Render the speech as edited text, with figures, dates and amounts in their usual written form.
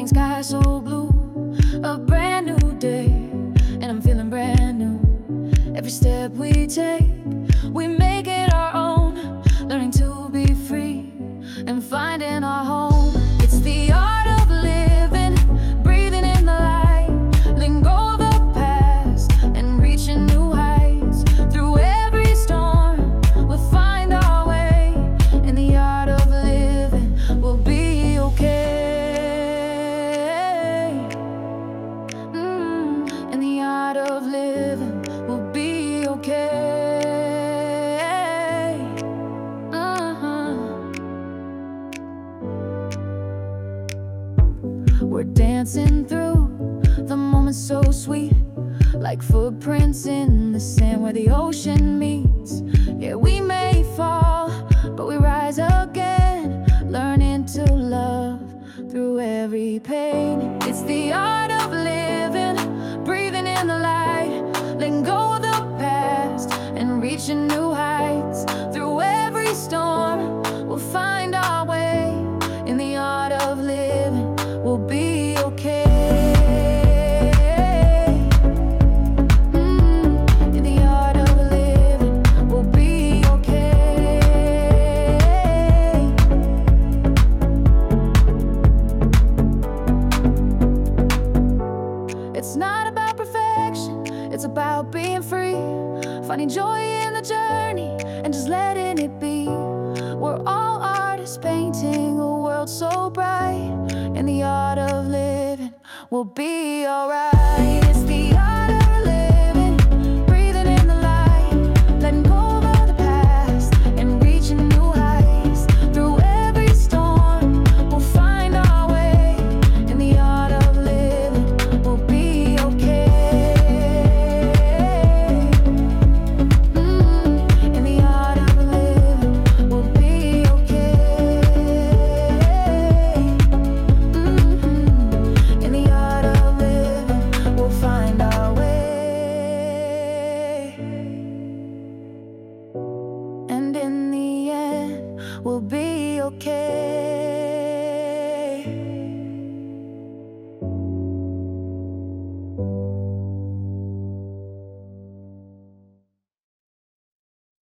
morning sky so blue, a brand new day, and I'm feeling brand new. Every step we take, we make it our own, learning to be free and finding our home. It's the art of living, breathing in the light, letting go of the past and reaching new heights. Through every storm, we'll find our way. In the art of living, we'll be okay. In the art of living, we'll be okay. We're dancing through the moments so sweet, like footprints in the sand where the ocean meets. Yeah, we may fall, but we rise again, learning to love through every pain. It's the art of living, breathing in the light, letting go of the past and reaching new heights. Through every storm, we'll find our way. In the art of living, we'll be okay. In the art of living, we'll be okay. It's not about perfection, it's about being free, finding joy in the journey and just letting it be. We're all artists painting a world so bright. In the art of living, we'll be alright. It's the art of living, breathing in the light, letting go of the past and reaching new heights. Through every storm, we'll find our way. In the art of living, we'll be okay. In the art of living, we'll be okay. In the art of living, we'll find our way. And in the end, we'll be okay.